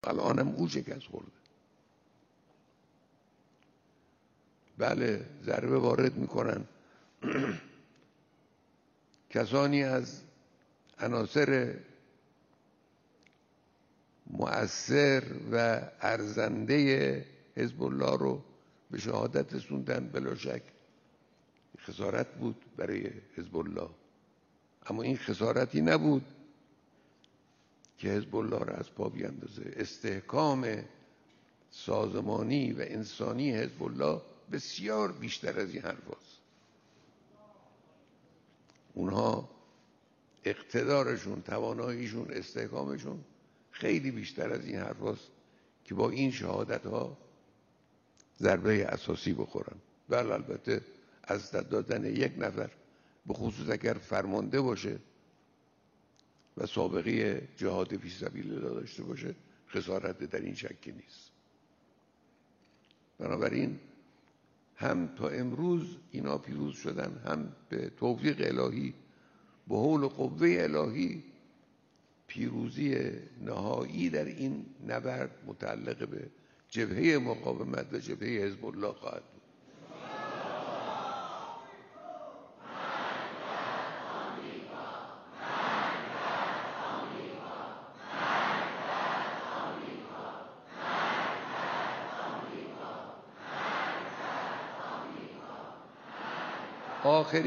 الانم او شکست خورده. بله ضربه وارد میکنن کسانی از عناصر مؤثر و ارزنده حزب الله رو به شهادت رسوندن. بلا شک خسارت بود برای حزب الله، اما این خسارتی نبود که حزب الله را از پا بیاندازه. استحکام سازمانی و انسانی حزب الله بسیار بیشتر از این حرف هست. اونها اقتدارشون، تواناییشون، استحکامشون خیلی بیشتر از این حرف هست که با این شهادت ها ضربه اساسی بخورن. بله البته از دست دادن یک نفر، به خصوص اگر فرمانده باشه و سابقه جهاد فی سبیل الله داشته باشه، خسارت در این شکی نیست. بنابراین هم تا امروز اینا پیروز شدن، هم به توفیق الهی، به حول و قوه الهی، پیروزی نهایی در این نبرد متعلق به جبهه مقاومت و جبهه حزب الله خواهد بود. آخرین